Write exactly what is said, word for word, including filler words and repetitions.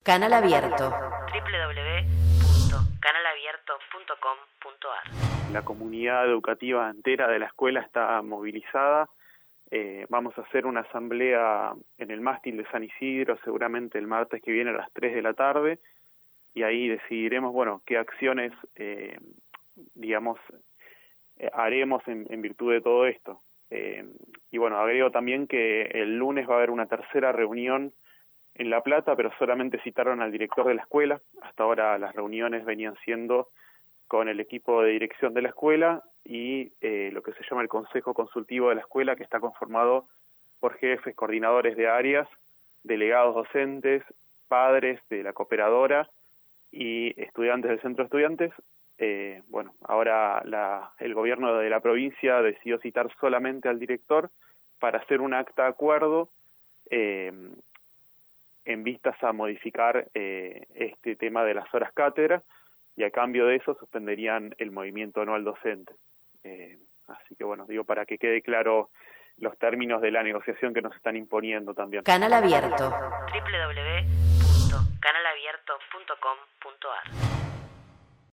Canal Abierto. doble u doble u doble u punto canal abierto punto com punto a r. La comunidad educativa entera de la escuela está movilizada. Eh, vamos a hacer una asamblea en el mástil de San Isidro, seguramente el martes que viene a las tres de la tarde, y ahí decidiremos, bueno, qué acciones, eh, digamos, eh, haremos en, en virtud de todo esto. Eh, y bueno, agrego también que el lunes va a haber una tercera reunión en La Plata, pero solamente citaron al director de la escuela. Hasta ahora las reuniones venían siendo con el equipo de dirección de la escuela y eh, lo que se llama el Consejo Consultivo de la Escuela, que está conformado por jefes, coordinadores de áreas, delegados docentes, padres de la cooperadora y estudiantes del centro de estudiantes. Eh, bueno, ahora la, el gobierno de la provincia decidió citar solamente al director para hacer un acta de acuerdo eh, en vistas a modificar eh, este tema de las horas cátedra, y a cambio de eso suspenderían el movimiento anual docente. Eh, así que bueno, digo, para que quede claro los términos de la negociación que nos están imponiendo también. Canal Abierto. doble u doble u doble u punto canal abierto punto com punto a r.